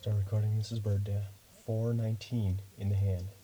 Start recording Mrs. Bird, 4:19 in the hand.